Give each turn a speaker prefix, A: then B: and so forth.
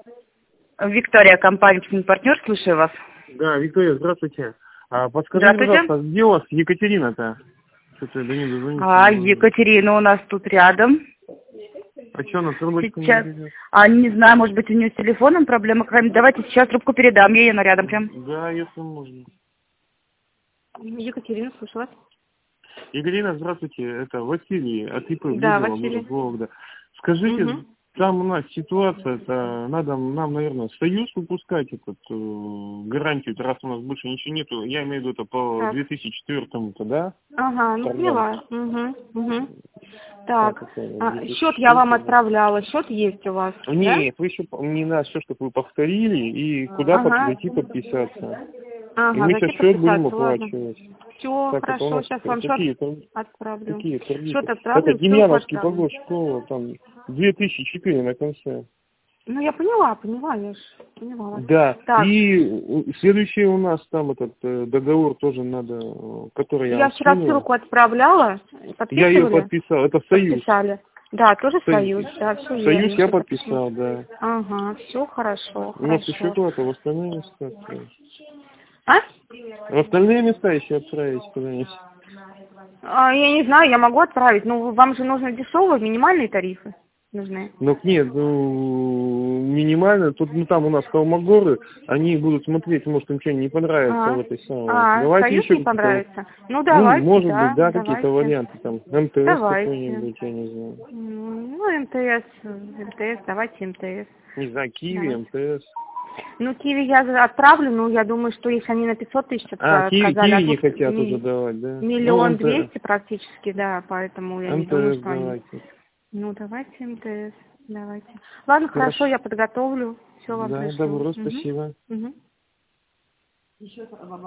A: Виктория, компания «Партнер», слушаю вас.
B: Да, Виктория, здравствуйте. Подскажите, пожалуйста, где у вас Екатерина-то? Что-то до нее дозвониться не могу.
A: Екатерина у нас тут рядом.
B: А что, она с трубочкой не
A: Сейчас.
B: придет?
A: Не знаю, может быть, у нее с телефоном проблема. Давайте сейчас трубку передам, ей она рядом прям.
B: Да, если можно.
C: Екатерина, слушаю вас.
B: Екатерина, здравствуйте. Это Василий от ИП
C: Да,
B: Бузова,
C: Василий.
B: город Вологда. Скажите,
C: Угу.
B: там у нас ситуация, это надо нам, наверное, Союз выпускать гарантию, раз у нас больше ничего нету. Я имею в виду это по
C: Так.
B: 2004-му-то, да?
C: Ага, ну поняла. Угу. Так,
B: это,
C: счет я вам отправляла, счет есть у вас,
B: Нет, вы еще не надо все, чтобы вы повторили, и куда зайти подписаться. И мы сейчас счет будем оплачивать.
C: Все,
B: Так,
C: хорошо, сейчас вам счет отправлю.
B: Какие тарифы?
C: Счет отправлю,
B: Это Демьяновский погост, школа, там 2004 на конце.
C: Ну, я поняла, я же поняла вас.
B: Да,
C: Так.
B: и следующий у нас там этот договор тоже надо, который я
C: вчера
B: скинул.
C: ссылку отправляла, подписывали?
B: Я ее подписал, это Союз.
C: Подписали. Да, тоже Союз, да, все верно.
B: Союз я подписал, да.
C: Ага, все хорошо,
B: У нас еще куда-то в остальные места. В остальные места еще отправить куда-нибудь.
C: Я не знаю, я могу отправить, но вам же нужны дешевые, минимальные тарифы нужны.
B: Ну нет, минимально, тут там у нас Холмогоры, они будут смотреть, может им что-нибудь не понравится в этой самой. Давайте
C: Союз
B: еще
C: не понравится? Ну давайте,
B: может
C: да,
B: быть, да, какие-то варианты, там, МТС какой-нибудь, я не знаю.
C: Ну, МТС, давайте МТС.
B: Не знаю, Киви, МТС.
C: Ну, Киви я отправлю, но я думаю, что если они на 500 тысяч сказали...
B: Киви не хотят уже давать, да?
C: 1 200 000 практически, да, поэтому я не думаю, что они...
B: давайте.
C: Ну, давайте МТС, давайте. Ладно, хорошо, я подготовлю, все вам пришлю.
B: Да, добро, спасибо.
C: Угу.